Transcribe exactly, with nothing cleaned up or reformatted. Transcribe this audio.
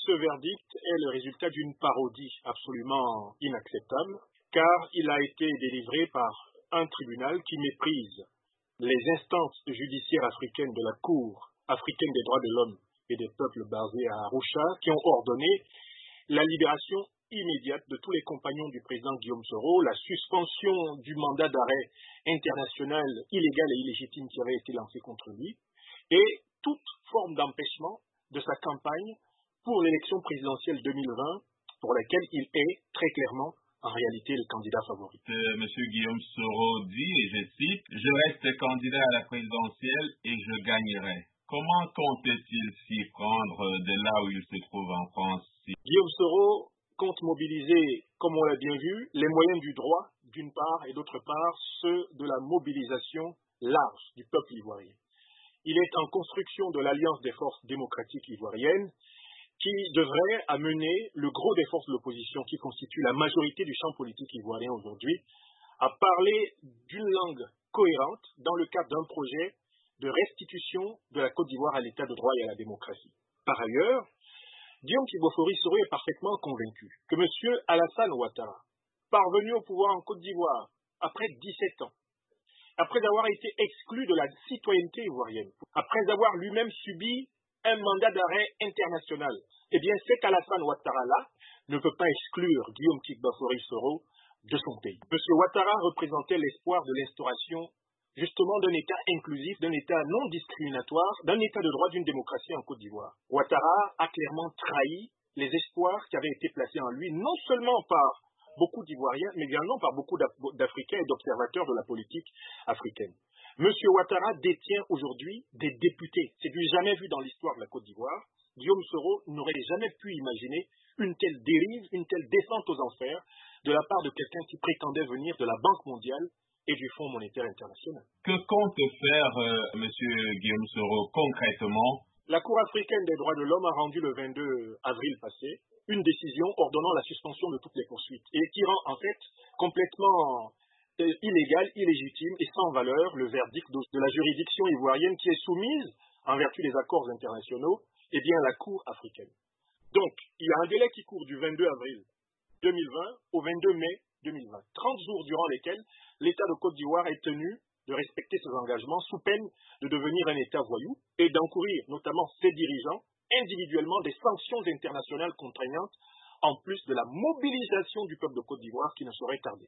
ce verdict est le résultat d'une parodie absolument inacceptable, car il a été délivré par un tribunal qui méprise les instances judiciaires africaines de la Cour africaine des droits de l'homme et des peuples basés à Arusha, qui ont ordonné la libération immédiate de tous les compagnons du président Guillaume Soro, la suspension du mandat d'arrêt international illégal et illégitime qui avait été lancé contre lui, et toute forme d'empêchement de sa campagne pour l'élection présidentielle deux mille vingt, pour laquelle il est très clairement en réalité le candidat favori. Euh, Monsieur Guillaume Soro dit, et je cite, « Je reste candidat à la présidentielle et je gagnerai ». Comment compte-t-il s'y prendre de là où il se trouve en France? Guillaume Soro compte mobiliser, comme on l'a bien vu, les moyens du droit, d'une part, et d'autre part, ceux de la mobilisation large du peuple ivoirien. Il est en construction de l'Alliance des forces démocratiques ivoiriennes qui devrait amener le gros des forces de l'opposition qui constituent la majorité du champ politique ivoirien aujourd'hui à parler d'une langue cohérente dans le cadre d'un projet de restitution de la Côte d'Ivoire à l'état de droit et à la démocratie. Par ailleurs, Guillaume Kibofori Soro est parfaitement convaincu que M. Alassane Ouattara, parvenu au pouvoir en Côte d'Ivoire après dix-sept ans, après avoir été exclu de la citoyenneté ivoirienne, après avoir lui-même subi un mandat d'arrêt international, eh bien cet Alassane Ouattara-là ne peut pas exclure Guillaume Kibofori Soro de son pays. M. Ouattara représentait l'espoir de l'instauration justement d'un État inclusif, d'un État non discriminatoire, d'un État de droit, d'une démocratie en Côte d'Ivoire. Ouattara a clairement trahi les espoirs qui avaient été placés en lui, non seulement par beaucoup d'Ivoiriens, mais également par beaucoup d'Africains et d'observateurs de la politique africaine. Monsieur Ouattara détient aujourd'hui des députés. C'est du jamais vu dans l'histoire de la Côte d'Ivoire. Guillaume Soro n'aurait jamais pu imaginer une telle dérive, une telle descente aux enfers de la part de quelqu'un qui prétendait venir de la Banque mondiale et du Fonds monétaire international. Que compte faire euh, M. Guillaume Soro concrètement? La Cour africaine des droits de l'homme a rendu le vingt-deux avril passé une décision ordonnant la suspension de toutes les poursuites et qui rend en fait complètement euh, illégal, illégitime et sans valeur le verdict de, de la juridiction ivoirienne qui est soumise, en vertu des accords internationaux, eh bien, à la Cour africaine. Donc, il y a un délai qui court du vingt-deux avril deux mille vingt au vingt-deux mai deux mille vingt. trente jours durant lesquels l'État de Côte d'Ivoire est tenu de respecter ses engagements sous peine de devenir un État voyou et d'encourir notamment ses dirigeants individuellement des sanctions internationales contraignantes en plus de la mobilisation du peuple de Côte d'Ivoire qui ne saurait tarder.